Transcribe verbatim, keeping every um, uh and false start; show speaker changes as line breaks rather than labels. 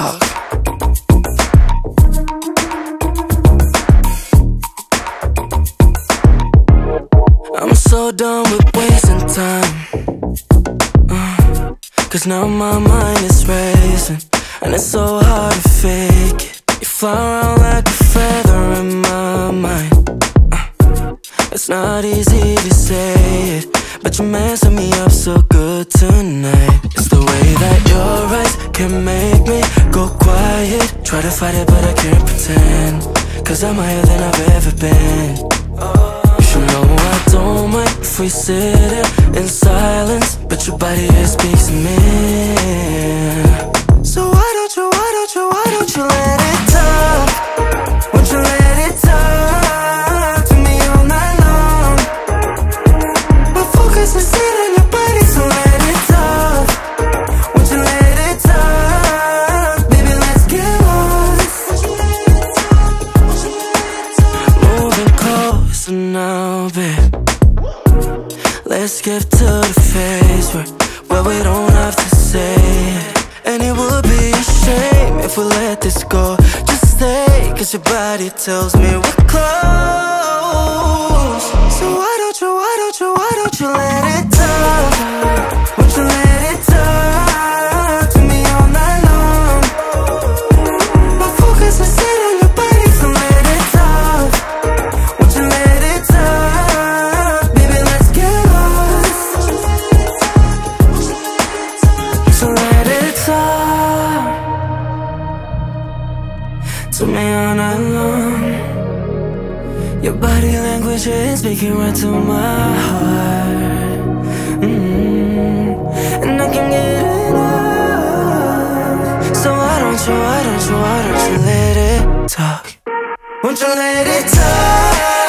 talk. I'm so done with wasting time, uh, cause now my mind is racing, and it's so hard to fake it. You fly around like a feather in my mind, uh, it's not easy to say it, but you're messing me up so good tonight. It's the way that your eyes can make me go quiet. Try to fight it but I can't pretend, cause I'm higher than I've ever been. You should know I don't mind if we sit here in silence, but your body here speaks to me. So why don't you, why don't you, why don't you let it talk? Won't you let it talk to me all night long? My focus is set on your body, so let it talk. Won't you let it talk? Baby, let's get lost. Moving closer now, babe. Let's get to the phase where, where we don't have to say it. And it would be a shame if we let this go. Just stay, cause your body tells me we're close. So why don't you, why don't you, why don't you let it talk? Won't you let it talk to me all night long? My focus is set on your body, so let it talk. Won't you let it talk? Baby, let's get lost. So let it talk to me all night long. Your body language is speaking right to my heart, mm-hmm. And I can get enough. So why don't you, why don't you, why don't you let it talk? Won't you let it talk?